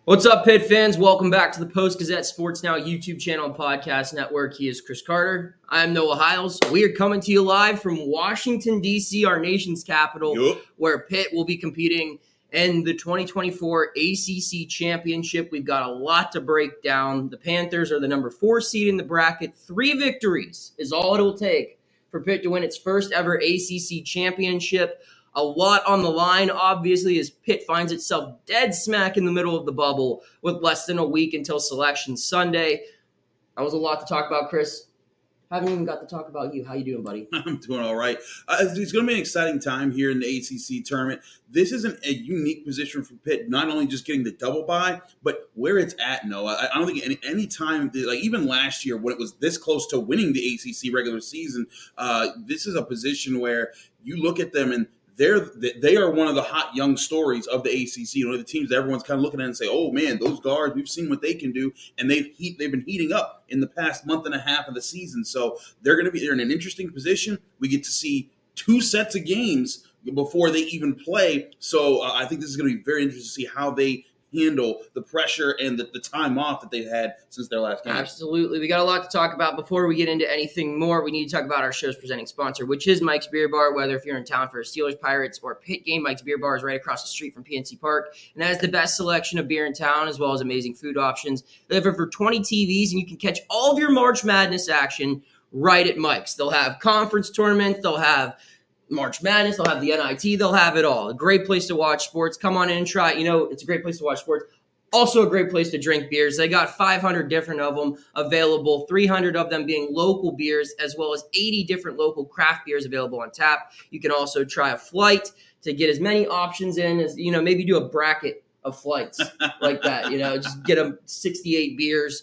What's up, Pitt fans? Welcome back to the Post-Gazette Sports Now YouTube channel and podcast network. He is Chris Carter. I'm Noah Hiles. We are coming to you live from Washington, D.C., our nation's capital, where Pitt will be competing in the 2024 ACC Championship. We've got a lot to break down. The Panthers are the number 4 seed in the bracket. 3 victories is all it will take for Pitt to win its first ever ACC Championship. A lot on the line, obviously, as Pitt finds itself dead smack in the middle of the bubble with less than a week until Selection Sunday. That was a lot to talk about, Chris. Haven't even got to talk about you. How you doing, buddy? I'm doing all right. It's going to be an exciting time here in the ACC tournament. This isn't a unique position for Pitt, not only just getting the double bye, but where it's at, Noah. I don't think any time, like even last year when it was this close to winning the ACC regular season, this is a position where you look at them and they are one of the hot young stories of the ACC. One of the teams that everyone's kind of looking at and say, "Oh man, those guards, we've seen what they can do," and they've been heating up in the past month and a half of the season. So they're in an interesting position. We get to see 2 sets of games before they even play. So I think this is going to be very interesting to see how they handle the pressure and the time off that they've had since their last game. Absolutely. We got a lot to talk about. Before we get into anything more, we need to talk about our show's presenting sponsor, which is Mike's Beer Bar. Whether if you're in town for a Steelers, Pirates, or Pitt game, Mike's Beer Bar is right across the street from PNC Park and has the best selection of beer in town as well as amazing food options. They have over 20 TVs, and you can catch all of your March Madness action right at Mike's. They'll have conference tournaments. They'll have March Madness, they'll have the NIT, they'll have it all. A great place to watch sports. Come on in and try it. You know, it's a great place to watch sports. Also a great place to drink beers. They got 500 different of them available, 300 of them being local beers, as well as 80 different local craft beers available on tap. You can also try a flight to get as many options in as, maybe do a bracket of flights like that. Just get them 68 beers.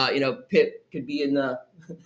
Pitt could be in the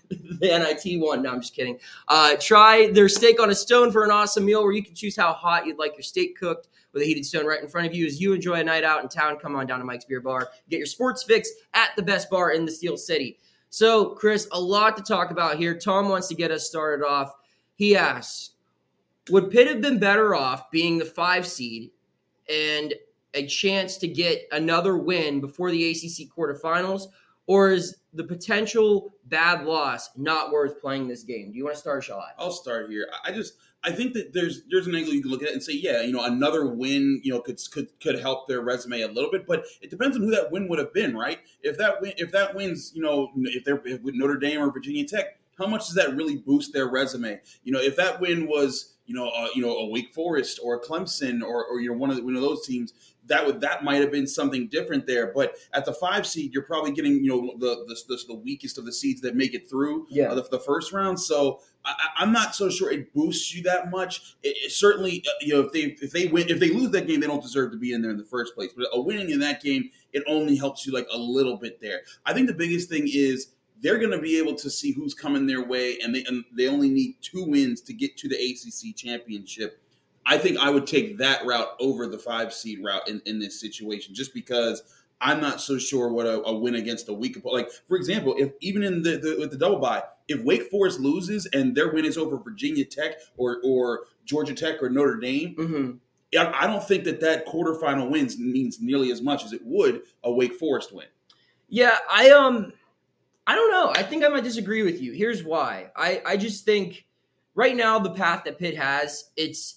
NIT one. No, I'm just kidding. Try their steak on a stone for an awesome meal where you can choose how hot you'd like your steak cooked with a heated stone right in front of you. As you enjoy a night out in town, come on down to Mike's Beer Bar. Get your sports fix at the best bar in the Steel City. So, Chris, a lot to talk about here. Tom wants to get us started off. He asks, would Pitt have been better off being the 5 seed and a chance to get another win before the ACC quarterfinals, or is the potential bad loss not worth playing this game? Do you want to start, shall I? I'll start here. I think that there's an angle you can look at it and say, yeah, another win, could help their resume a little bit, but it depends on who that win would have been, right? If that wins, if they're with Notre Dame or Virginia Tech, how much does that really boost their resume? If that win was, a Wake Forest or a Clemson or one of those teams, that might have been something different there. But at the 5 seed, you're probably getting the weakest of the seeds that make it through the first round. So I'm not so sure it boosts you that much. It certainly if they lose that game, they don't deserve to be in there in the first place. But a winning in that game, it only helps you like a little bit there. I think the biggest thing is they're going to be able to see who's coming their way, and they only need 2 wins to get to the ACC championship. I think I would take that route over the 5 seed route in this situation, just because I'm not so sure what a win against a weak opponent. Like, for example, if even in with the double bye, if Wake Forest loses and their win is over Virginia Tech or Georgia Tech or Notre Dame, I don't think that quarterfinal wins means nearly as much as it would a Wake Forest win. Yeah, I don't know. I think I might disagree with you. Here's why. I just think right now the path that Pitt has, it's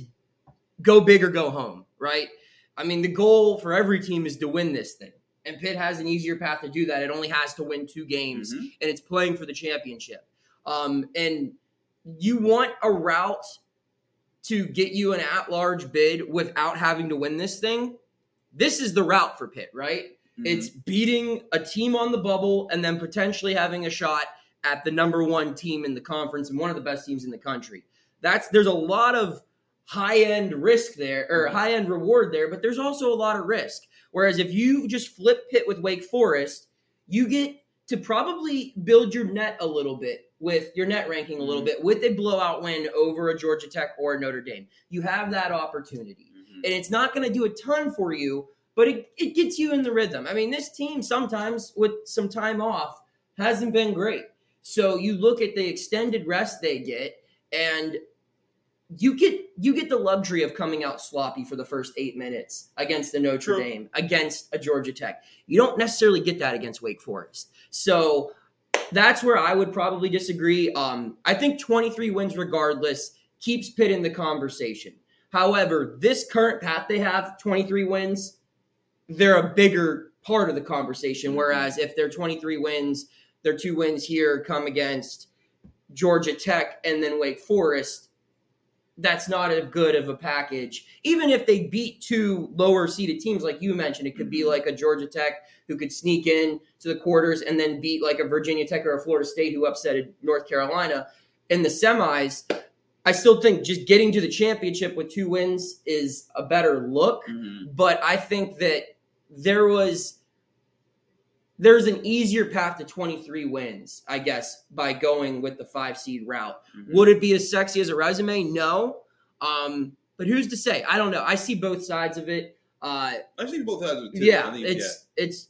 go big or go home, right? I mean, the goal for every team is to win this thing. And Pitt has an easier path to do that. It only has to win 2 games, and it's playing for the championship. And you want a route to get you an at-large bid without having to win this thing. This is the route for Pitt, right? It's beating a team on the bubble and then potentially having a shot at the number 1 team in the conference and one of the best teams in the country. There's a lot of high-end risk there, or high-end reward there, but there's also a lot of risk. Whereas if you just flip Pitt with Wake Forest, you get to probably build your net a little bit with your net ranking a little bit with a blowout win over a Georgia Tech or a Notre Dame. You have that opportunity. And it's not going to do a ton for you, but it gets you in the rhythm. I mean, this team sometimes with some time off hasn't been great. So you look at the extended rest they get, and you get the luxury of coming out sloppy for the first 8 minutes against the Notre Dame, against a Georgia Tech. You don't necessarily get that against Wake Forest. So that's where I would probably disagree. I think 23 wins regardless keeps Pitt in the conversation. However, this current path they have, 23 wins, they're a bigger part of the conversation. Whereas if they're 23 wins, their 2 wins here come against Georgia Tech and then Wake Forest, that's not as good of a package. Even if they beat 2 lower seeded teams, like you mentioned, it could be like a Georgia Tech who could sneak in to the quarters and then beat like a Virginia Tech or a Florida State who upsetted North Carolina in the semis. I still think just getting to the championship with 2 wins is a better look. But I think that there's an easier path to 23 wins, I guess, by going with the 5 seed route. Would it be as sexy as a resume? No. But who's to say? I don't know. I see both sides of it. I've seen both sides of it too. Yeah, it's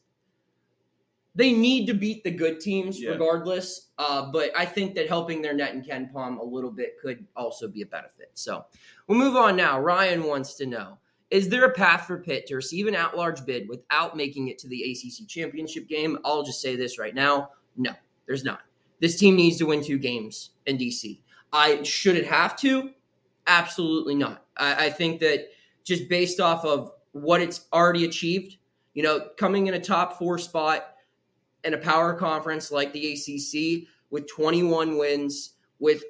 they need to beat the good teams regardless. But I think that helping their net and Ken Palm a little bit could also be a benefit. So we'll move on now. Ryan wants to know, is there a path for Pitt to receive an at-large bid without making it to the ACC championship game? I'll just say this right now. No, there's not. This team needs to win 2 games in DC. Should it have to? Absolutely not. I think that just based off of what it's already achieved, coming in a top 4 spot in a power conference like the ACC with 21 wins, with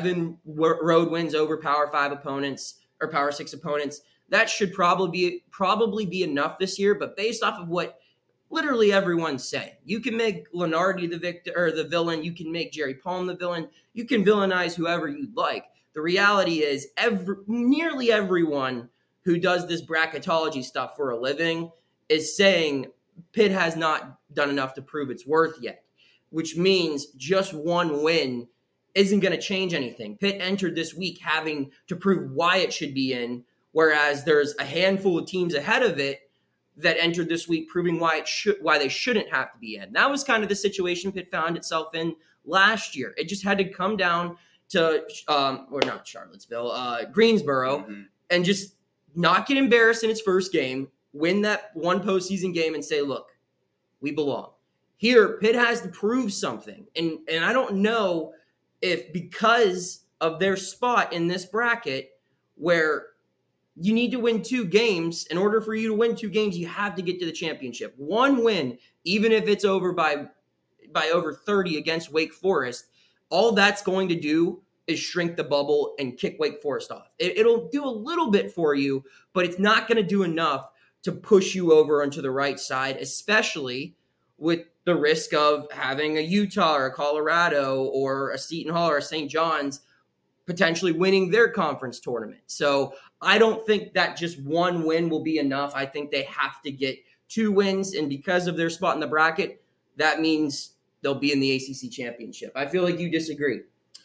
7 road wins over Power 5 opponents or Power 6 opponents, that should probably be enough this year. But based off of what literally everyone's saying, you can make Lenardi the victor or the villain. You can make Jerry Palm the villain. You can villainize whoever you'd like. The reality is, nearly everyone who does this bracketology stuff for a living is saying Pitt has not done enough to prove its worth yet, which means just 1 win isn't going to change anything. Pitt entered this week having to prove why it should be in, whereas there's a handful of teams ahead of it that entered this week proving why they shouldn't have to be in. That was kind of the situation Pitt found itself in last year. It just had to come down to, or not Charlottesville, Greensboro, and just not get embarrassed in its first game, win that 1 postseason game and say, look, we belong. Here, Pitt has to prove something. And I don't know if because of their spot in this bracket where you need to win 2 games. In order for you to win 2 games, you have to get to the championship. 1 win, even if it's over by over 30 against Wake Forest, all that's going to do is shrink the bubble and kick Wake Forest off. It'll do a little bit for you, but it's not going to do enough to push you over onto the right side, especially with the risk of having a Utah or a Colorado or a Seton Hall or a St. John's potentially winning their conference tournament. So I don't think that just 1 win will be enough. I think they have to get 2 wins, and because of their spot in the bracket, that means they'll be in the ACC championship. I feel like you disagree.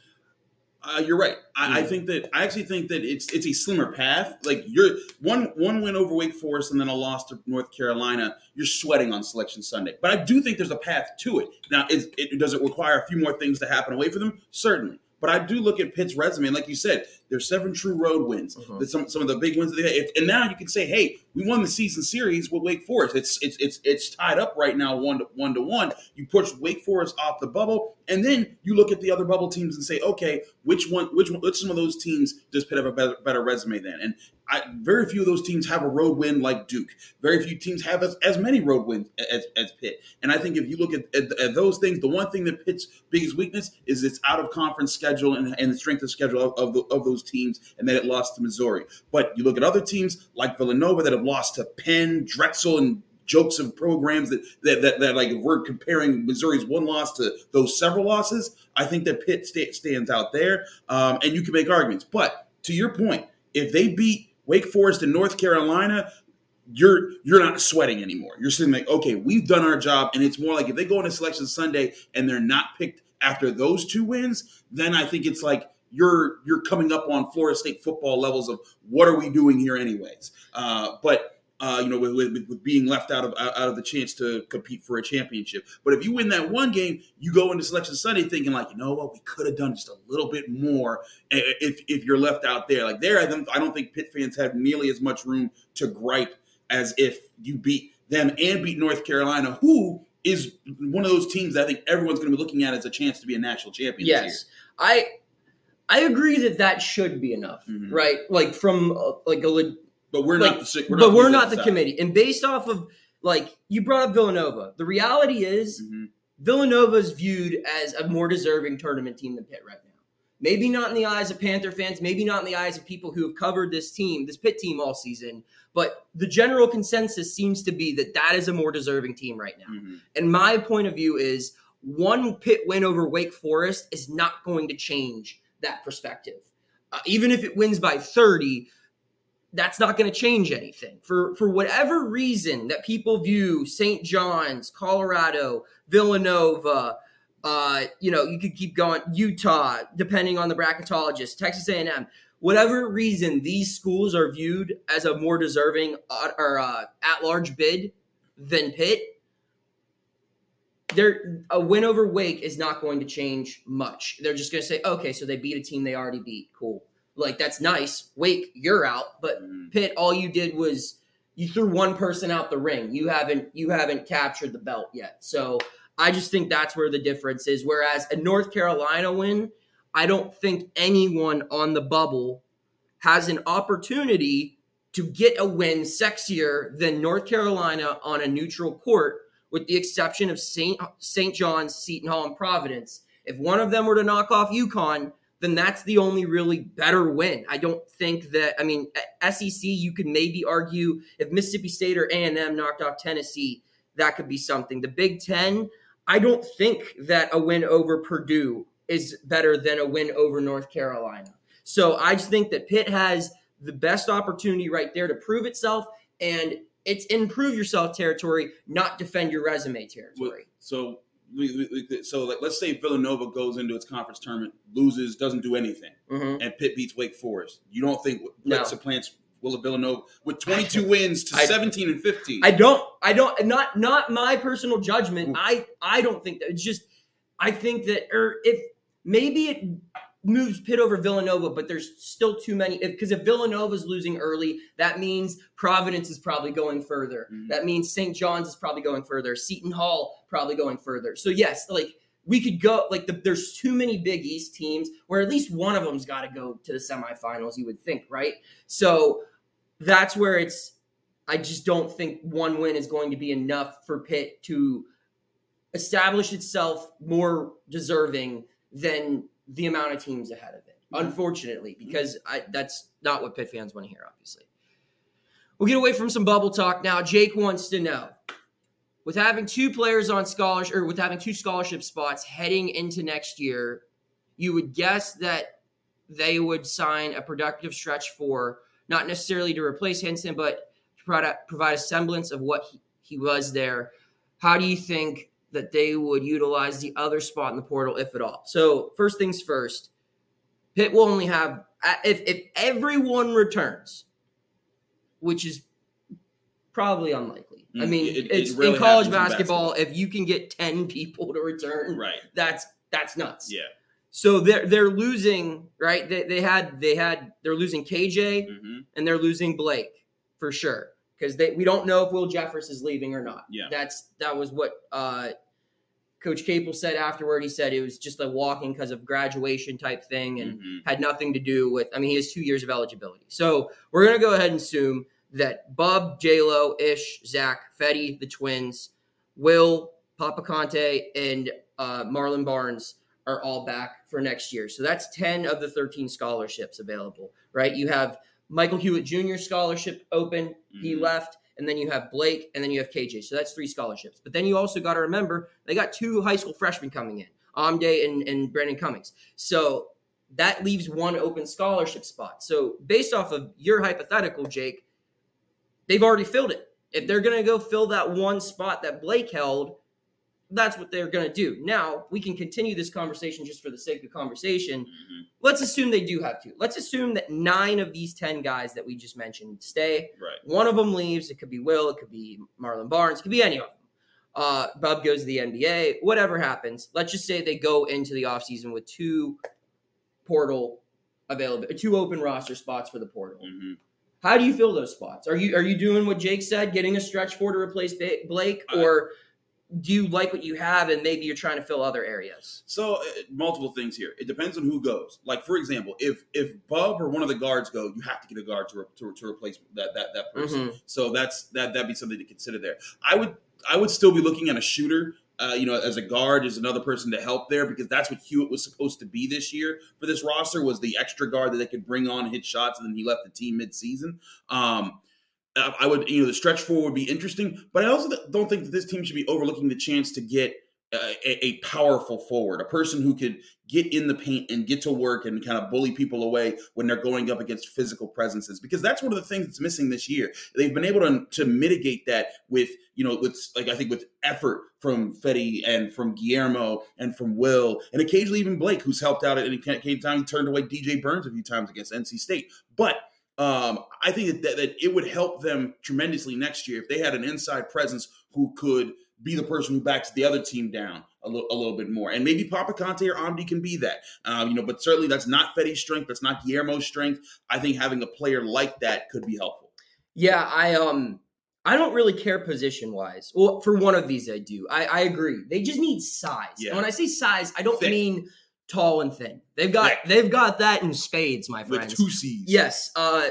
You're right. I actually think that it's a slimmer path. Like you're one win over Wake Forest and then a loss to North Carolina. You're sweating on Selection Sunday, but I do think there's a path to it. Now, does it require a few more things to happen away from them? Certainly. But I do look at Pitt's resume, and like you said, there's 7 true road wins. Some of the big wins that they had, and now you can say, "Hey, we won the season series with Wake Forest. It's tied up right now, 1-1. You push Wake Forest off the bubble, and then you look at the other bubble teams and say, okay, which some of those teams does Pitt have a better resume than? And very few of those teams have a road win like Duke. Very few teams have as many road wins as Pitt. And I think if you look at those things, the one thing that Pitt's biggest weakness is its out-of-conference schedule and the strength of schedule of those teams, and that it lost to Missouri. But you look at other teams like Villanova that have lost to Penn, Drexel, and jokes of programs that like if we're comparing Missouri's 1 loss to those several losses, I think that Pitt stands out there, and you can make arguments. But to your point, if they beat Wake Forest and North Carolina, you're not sweating anymore. You're saying like, okay, we've done our job, and it's more like if they go into Selection Sunday and they're not picked after those 2 wins, then I think it's like you're coming up on Florida State football levels of what are we doing here anyways. But with being left out of the chance to compete for a championship. But if you win that one game, you go into Selection Sunday thinking like, you know what, we could have done just a little bit more. If you're left out there, like there, I don't think Pitt fans have nearly as much room to gripe as if you beat them and beat North Carolina, who is one of those teams that I think everyone's going to be looking at as a chance to be a national champion. Yes, I agree that should be enough, right? Like from like a. But we're not the committee. And based off of, like, you brought up Villanova. The reality is Villanova is viewed as a more deserving tournament team than Pitt right now. Maybe not in the eyes of Panther fans, maybe not in the eyes of people who have covered this Pitt team all season, but the general consensus seems to be that is a more deserving team right now. And my point of view is one Pitt win over Wake Forest is not going to change that perspective. Even if it wins by 30, that's not going to change anything. For whatever reason that people view St. John's, Colorado, Villanova, you could keep going, Utah, depending on the bracketologist, Texas A&M, whatever reason these schools are viewed as a more deserving or at-large bid than Pitt, a win over Wake is not going to change much. They're just going to say, okay, so they beat a team they already beat. Cool. Like, that's nice. Wake, you're out. But Pitt, all you did was you threw one person out the ring. You haven't captured the belt yet. So I just think that's where the difference is. Whereas a North Carolina win, I don't think anyone on the bubble has an opportunity to get a win sexier than North Carolina on a neutral court, with the exception of St. John's, Seton Hall, and Providence. If one of them were to knock off UConn, then that's the only really better win. I don't think that, SEC, you could maybe argue if Mississippi State or A&M knocked off Tennessee, that could be something. The Big Ten, I don't think that a win over Purdue is better than a win over North Carolina. So I just think that Pitt has the best opportunity right there to prove itself, and it's in prove yourself territory, not defend your resume territory. So let's say Villanova goes into its conference tournament, loses, doesn't do anything, and Pitt beats Wake Forest. You don't think Pitt supplants Villanova with 22 wins to 17 and 15? I don't. Not my personal judgment. I don't think that. It's just I think that if maybe it moves Pitt over Villanova, but there's still too many. Because if Villanova's losing early, that means Providence is probably going further. That means St. John's is probably going further. Seton Hall probably going further. So yes, we could go there's too many Big East teams where at least one of them's got to go to the semifinals. You would think, right? So that's where I just don't think one win is going to be enough for Pitt to establish itself more deserving than the amount of teams ahead of it, unfortunately, because that's not what Pitt fans want to hear, obviously. We'll get away from some bubble talk now. Jake wants to know, with having two players on scholarship, or with having two scholarship spots heading into next year, you would guess that they would sign a productive stretch four, not necessarily to replace Hinson, but to provide a semblance of what he was there. How do you think that they would utilize the other spot in the portal, if at all? So first things first, Pitt will only have, if everyone returns, which is probably unlikely. It's really in college basketball, if you can get 10 people to return, right, that's nuts. Yeah. So they're losing, right? They're losing KJ and they're losing Blake for sure. Because we don't know if Will Jeffers is leaving or not. Yeah. That was what Coach Capel said afterward. He said it was just a walking because of graduation type thing and had nothing to do with, he has 2 years of eligibility. So we're going to go ahead and assume that Bub, J-Lo, Ish, Zach, Fetty, the twins, Will, Papa Conte, and Marlon Barnes are all back for next year. So that's 10 of the 13 scholarships available, right? You have Michael Hewitt Jr. scholarship open. He left. And then you have Blake, and then you have KJ. So that's 3 scholarships. But then you also got to remember, they got 2 high school freshmen coming in, Amde and Brandon Cummings. So that leaves 1 open scholarship spot. So based off of your hypothetical, Jake, they've already filled it. If they're going to go fill that 1 spot that Blake held, that's what they're going to do. Now, we can continue this conversation just for the sake of conversation. Mm-hmm. Let's assume they do have to. Let's assume that 9 of these 10 guys that we just mentioned stay. Right. One of them leaves. It could be Will. It could be Marlon Barnes. It could be any of them. Bub goes to the NBA. Whatever happens, let's just say they go into the offseason with 2 open roster spots for the portal. Mm-hmm. How do you fill those spots? Are you doing what Jake said, getting a stretch 4 to replace Blake, or do you like what you have and maybe you're trying to fill other areas? So multiple things here. It depends on who goes. Like, for example, if Bub or one of the guards go, you have to get a guard to replace that person. Mm-hmm. So that'd be something to consider there. I would still be looking at a shooter. As a guard, is another person to help there, because that's what Hewitt was supposed to be this year for this roster, was the extra guard that they could bring on and hit shots, and then he left the team mid-season. I would, the stretch 4 would be interesting, but I also don't think that this team should be overlooking the chance to get a powerful forward, a person who could get in the paint and get to work and kind of bully people away when they're going up against physical presences, because that's one of the things that's missing this year. They've been able to mitigate that with effort from Fetty and from Guillermo and from Will, and occasionally even Blake, who's helped out at any time. He turned away DJ Burns a few times against NC State. But I think that it would help them tremendously next year if they had an inside presence who could be the person who backs the other team down a little bit more. And maybe Papa Conte or Amdi can be that. But certainly that's not Fetty's strength. That's not Guillermo's strength. I think having a player like that could be helpful. Yeah, I don't really care position-wise. Well, for one of these I do. I agree. They just need size. Yeah. And when I say size, I don't mean tall and thin. They've got that in spades, my friends. With 2 C's. Yes.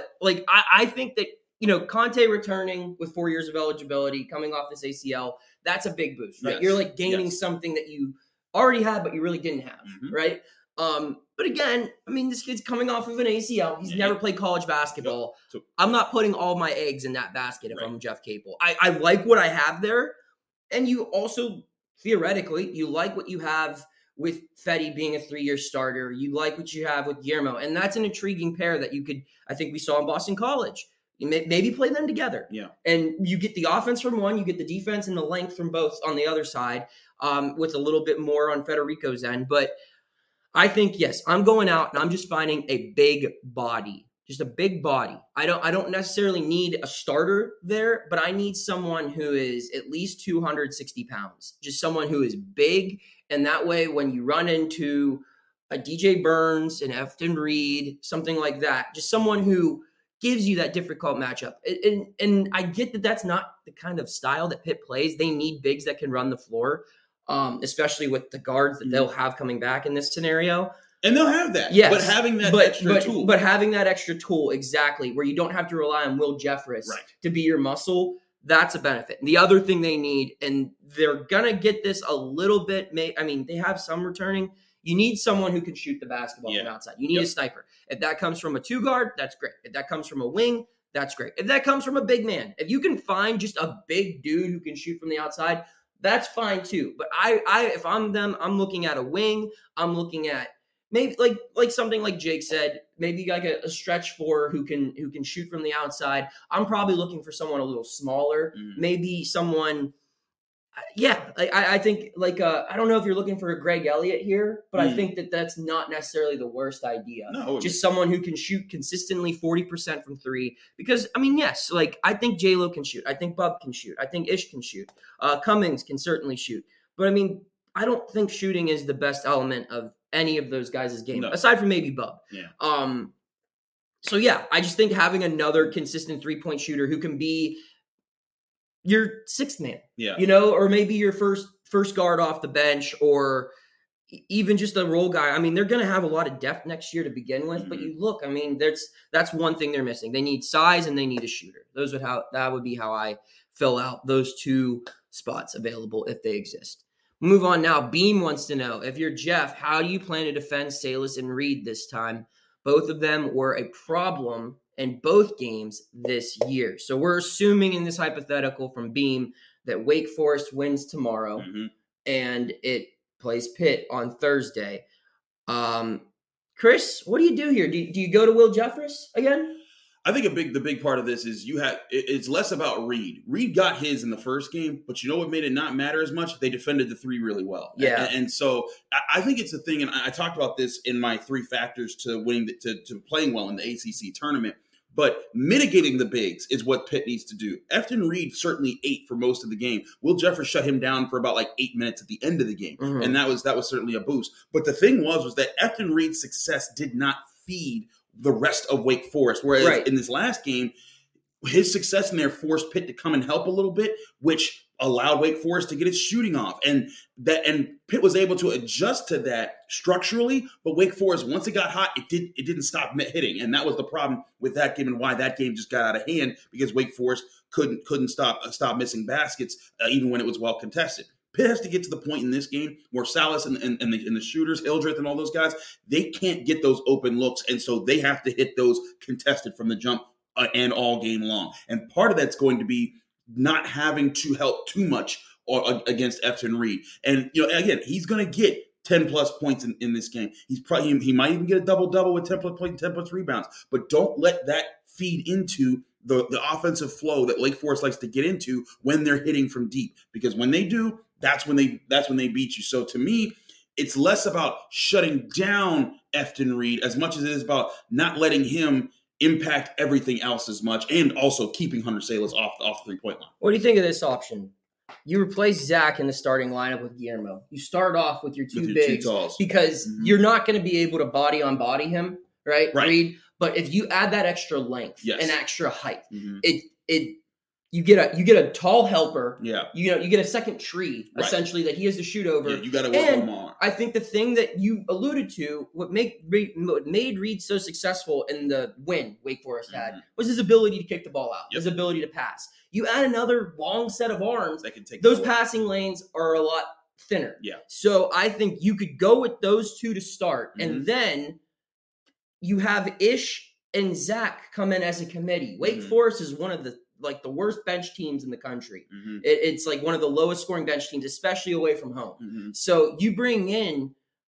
I think that, Conte returning with 4 years of eligibility, coming off this ACL, that's a big boost, right? Yes. You're gaining something that you already had, but you really didn't have, Mm-hmm. right? But again, this kid's coming off of an ACL. He's never played college basketball. Yep. I'm not putting all my eggs in that basket if I'm Jeff Capel. I like what I have there. And you also, theoretically, you like what you have with Fetty being a 3-year starter. You like what you have with Guillermo. And that's an intriguing pair that I think we saw in Boston College. You maybe play them together. Yeah. And you get the offense from one, you get the defense and the length from both on the other side, with a little bit more on Federico's end. But I think, yes, I'm going out and I'm just finding a big body, just a big body. I don't necessarily need a starter there, but I need someone who is at least 260 pounds, just someone who is big. And that way, when you run into a DJ Burns, an Efton Reed, something like that, just someone who gives you that difficult matchup. And I get that that's not the kind of style that Pitt plays. They need bigs that can run the floor, especially with the guards that they'll have coming back in this scenario. And they'll have that. Yes, but having that extra tool. But having that extra tool, exactly, where you don't have to rely on Will Jeffress to be your muscle, that's a benefit. And the other thing they need, and they're going to get this a little bit, they have some returning. You need someone who can shoot the basketball from outside. You need a sniper. If that comes from a 2-guard, that's great. If that comes from a wing, that's great. If that comes from a big man, if you can find just a big dude who can shoot from the outside, that's fine too. But if I'm them, I'm looking at a wing. I'm looking at maybe like something like Jake said, maybe like a stretch 4 who can shoot from the outside. I'm probably looking for someone a little smaller, maybe someone. I think I don't know if you're looking for a Greg Elliott here, but I think that that's not necessarily the worst idea. No, just someone who can shoot consistently 40% from 3. Because yes, I think J-Lo can shoot. I think Bub can shoot. I think Ish can shoot. Cummings can certainly shoot. But I don't think shooting is the best element of any of those guys' game, aside from maybe Bub. Yeah. So I just think having another consistent 3-point shooter who can be your 6th man, or maybe your first guard off the bench, or even just a role guy. They're going to have a lot of depth next year to begin with, but you look, that's one thing they're missing. They need size and they need a shooter. That would be how I fill out those 2 spots available if they exist. Move on now. Beam wants to know, if you're Jeff, how do you plan to defend Salas and Reed this time? Both of them were a problem in both games this year. So we're assuming in this hypothetical from Beam that Wake Forest wins tomorrow and it plays Pitt on Thursday. Chris, what do you do here? Do you go to Will Jeffress again? I think the big part of this is it's less about Reed. Reed got his in the first game, but you know what made it not matter as much? They defended the three really well. Yeah. And so I think it's a thing, and I talked about this in my 3 factors to winning to playing well in the ACC tournament. But mitigating the bigs is what Pitt needs to do. Efton Reed certainly ate for most of the game. Will Jeffers shut him down for about 8 minutes at the end of the game, and that was certainly a boost. But the thing was that Efton Reed's success did not feed the rest of Wake Forest. Whereas in this last game, his success in there forced Pitt to come and help a little bit, which allowed Wake Forest to get its shooting off. And Pitt was able to adjust to that structurally, but Wake Forest, once it got hot, it didn't stop hitting. And that was the problem with that game and why that game just got out of hand, because Wake Forest couldn't stop missing baskets, even when it was well contested. Pitt has to get to the point in this game where Salas and the shooters, Hildreth and all those guys, they can't get those open looks. And so they have to hit those contested from the jump and all game long. And part of that's going to be not having to help too much against Efton Reed. And, again, he's going to get 10-plus points in this game. He might even get a double-double with 10-plus points, 10-plus rebounds. But don't let that feed into the offensive flow that Wake Forest likes to get into when they're hitting from deep. Because when they do, that's when they beat you. So to me, it's less about shutting down Efton Reed as much as it is about not letting him impact everything else as much, and also keeping Hunter Salas off the 3-point line. What do you think of this option? You replace Zach in the starting lineup with Guillermo. You start off with your two bigs because you're not going to be able to body on body him, right? Reed. But if you add that extra length and extra height, you get a tall helper. Yeah. You get a second tree essentially that he has to shoot over. Yeah, you got to work him on. I think the thing that you alluded to, what made Reed so successful in the win Wake Forest had, was his ability to kick the ball out, his ability to pass. You add another long set of arms, that can take those passing lanes are a lot thinner. Yeah. So I think you could go with those two to start, and then you have Ish and Zach come in as a committee. Wake Forest is one of the worst bench teams in the country. It's one of the lowest scoring bench teams, especially away from home. So you bring in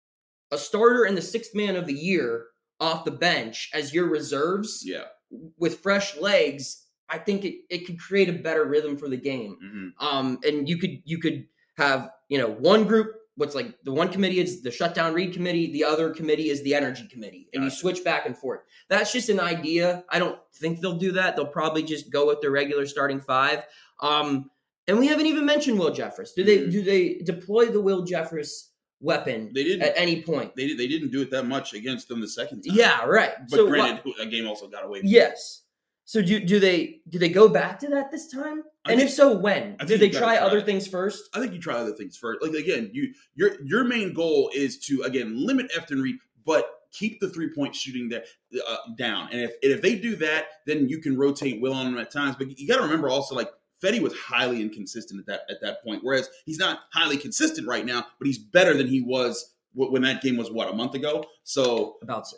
a starter and the 6th man of the year off the bench as your reserves with fresh legs. I think it could create a better rhythm for the game. And you could have, one group, the one committee is the shutdown Reed committee. The other committee is the energy committee. And you switch back and forth. That's just an idea. I don't think they'll do that. They'll probably just go with their regular starting 5. And we haven't even mentioned Will Jeffers. Do they deploy the Will Jeffers weapon at any point? They didn't do it that much against them the second time. Yeah, right. But so granted, a game also got away from Yes. So do they go back to that this time? If so, when? Do they try other things first? I think you try other things first. Again, your main goal is to, again, limit Efton Reed, but keep the 3-point shooting there down. And if they do that, then you can rotate Will on them at times. But you got to remember also, Fetty was highly inconsistent at that point, whereas he's not highly consistent right now, but he's better than he was when that game was a month ago. So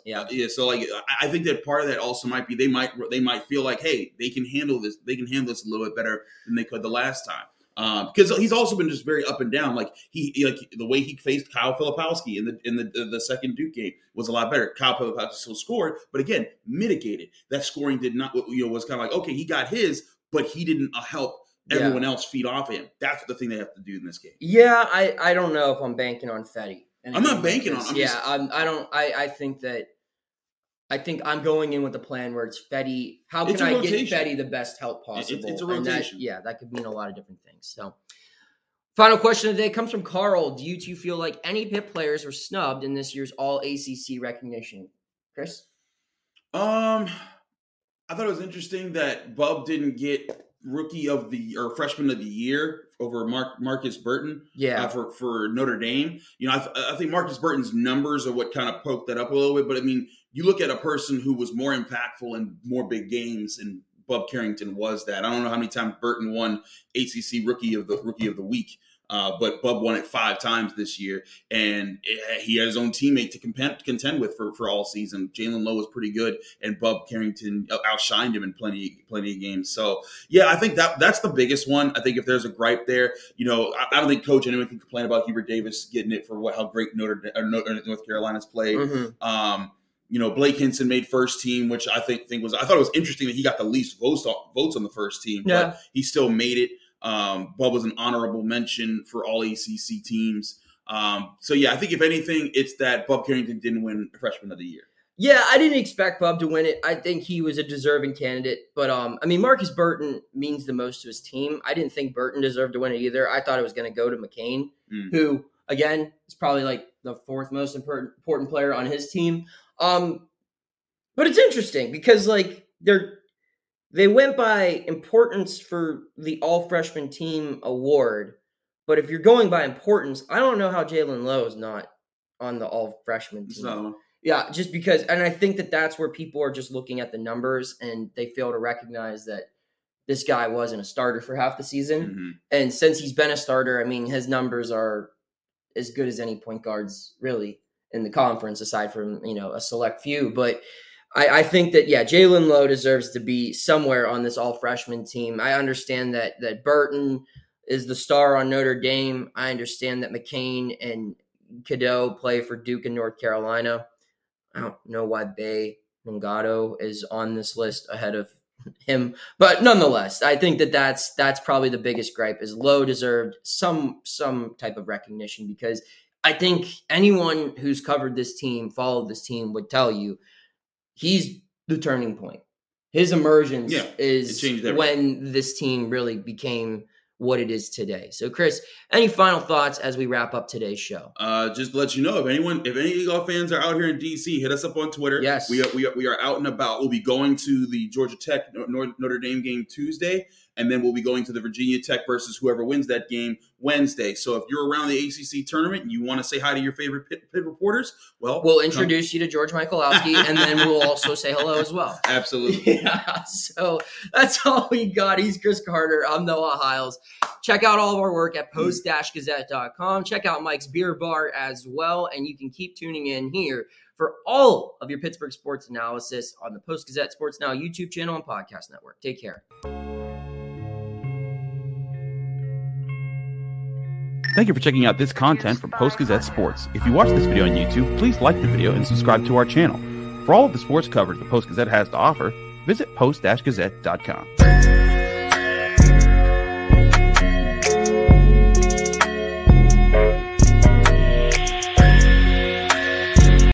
So I think that part of that also might be they might feel like, hey, they can handle this. They can handle this a little bit better than they could the last time. Because he's also been just very up and down. The way he faced Kyle Filipowski in the second Duke game was a lot better. Kyle Filipowski still scored, but again, mitigated. That scoring did not was kind of okay, he got his, but he didn't help everyone else feed off him. That's the thing they have to do in this game. Yeah, I don't know if I'm banking on Fetty. I'm not banking on him. I think I'm going in with a plan where it's Fetty. How can I get Fetty the best help possible? It's a rotation. That could mean a lot of different things. So, final question of the day comes from Carl. Do you two feel like any Pitt players were snubbed in this year's All ACC recognition? Chris? I thought it was interesting that Bub didn't get Rookie of the or Freshman of the Year over Marcus Burton. For Notre Dame. I think Marcus Burton's numbers are what kind of poked that up a little bit. But I mean, you look at a person who was more impactful in more big games, and Bub Carrington was that. I don't know how many times Burton won ACC Rookie of the Week. But Bub won it 5 times this year, and he had his own teammate to contend with for all season. Jalen Lowe was pretty good, and Bub Carrington outshined him in plenty of games. So, yeah, I think that's the biggest one. I think if there's a gripe there, I don't think Coach anyone can complain about Hubert Davis getting it for how great North Carolina's played. Blake Hinson made first team, which I thought it was interesting that he got the least votes on the first team, but he still made it. Bub was an honorable mention for all ACC teams. So yeah, I think if anything, it's that Bub Carrington didn't win Freshman of the Year. Yeah, I didn't expect Bub to win it. I think he was a deserving candidate. But, Marcus Burton means the most to his team. I didn't think Burton deserved to win it either. I thought it was going to go to McCain, who, again, is probably like the fourth most important player on his team. But it's interesting because, like, they went by importance for the all-freshman team award. But if you're going by importance, I don't know how Jalen Lowe is not on the all-freshman team. Yeah, just because, and I think that's where people are just looking at the numbers and they fail to recognize that this guy wasn't a starter for half the season. Mm-hmm. And since he's been a starter, his numbers are as good as any point guards really in the conference, aside from, a select few. But I think that, Jalen Lowe deserves to be somewhere on this all-freshman team. I understand that Burton is the star on Notre Dame. I understand that McCain and Cadeau play for Duke and North Carolina. I don't know why Bey Mangado is on this list ahead of him. But nonetheless, I think that's probably the biggest gripe is Lowe deserved some type of recognition, because I think anyone who's covered this team, followed this team, would tell you he's the turning point. His emergence is when this team really became what it is today. So, Chris, any final thoughts as we wrap up today's show? Just to let you know, if any Eagle fans are out here in DC, hit us up on Twitter. Yes, we are out and about. We'll be going to the Georgia Tech Notre Dame game Tuesday, and then we'll be going to the Virginia Tech versus whoever wins that game Wednesday. So if you're around the ACC tournament and you want to say hi to your favorite Pitt reporters, well, we'll introduce you to George Michalowski, and then we'll also say hello as well. Absolutely. Yeah. So that's all we got. He's Chris Carter. I'm Noah Hiles. Check out all of our work at post-gazette.com. Check out Mike's Beer Bar as well, and you can keep tuning in here for all of your Pittsburgh sports analysis on the Post-Gazette Sports Now YouTube channel and podcast network. Take care. Thank you for checking out this content from Post-Gazette Sports. If you watch this video on YouTube, please like the video and subscribe to our channel. For all of the sports coverage the Post-Gazette has to offer, visit post-gazette.com.